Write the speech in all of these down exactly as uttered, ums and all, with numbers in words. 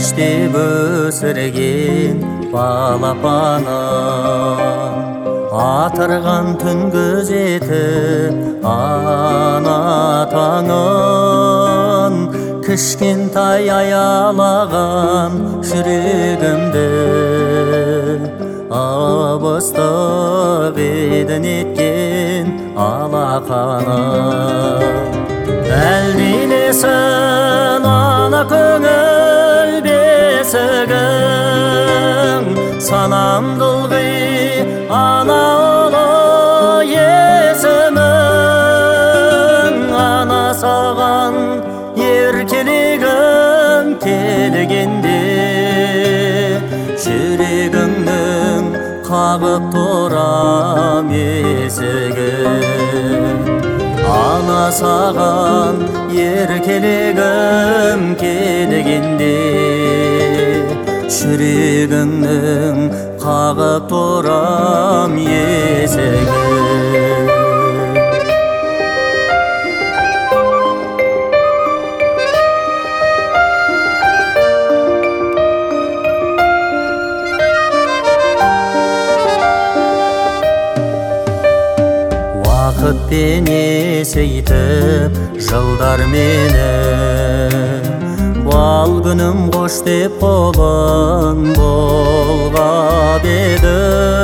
иштеп өсірген балапаным, атырған түн күзетіп ана таңын, кішкентай аялаған жүрегімді абыстық едің еткен алақаным. Әлдилесін ана көңіл бесігің, санамды ылғи ана ұлы есімің. Ана саған еркелегім келгенде, жүрегіңнің қағып тұрам есігін. Ана саған еркелегім келгенде, жүрегіңнің қағып тұрам есігін. Вақытпен есейтіп жылдар мені, бал күнім қош деп қолын болғап еді.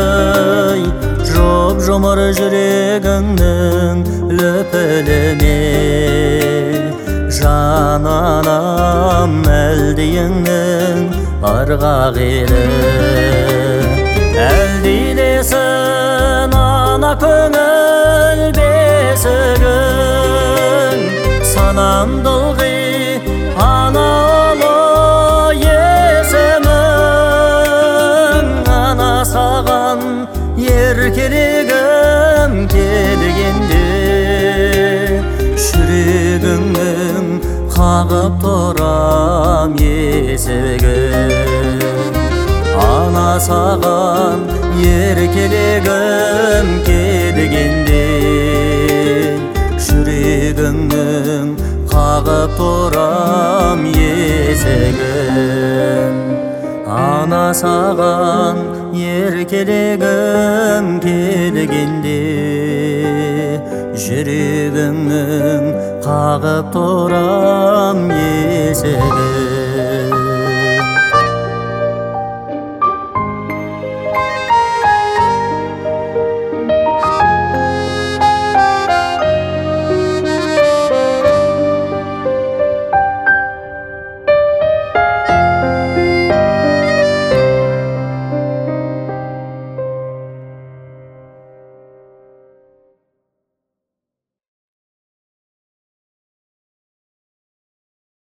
Жоп-жұмыр жүрегіңнің лүпіліне, жан анам әлдиіңнің ырғақ еді. Әлдилесін ана көңіл бесігің, санамды ылғи ана ұлы есімің. Ана саған еркелегім келгенде, жүрегіңнің қағып тұрам есігін. Ана саған еркелегім келгенде, жүрегіңнің қағып тұрам есігін. Ана саған еркелегім келгенде, жүрегіңнің қағып тұрам есігін.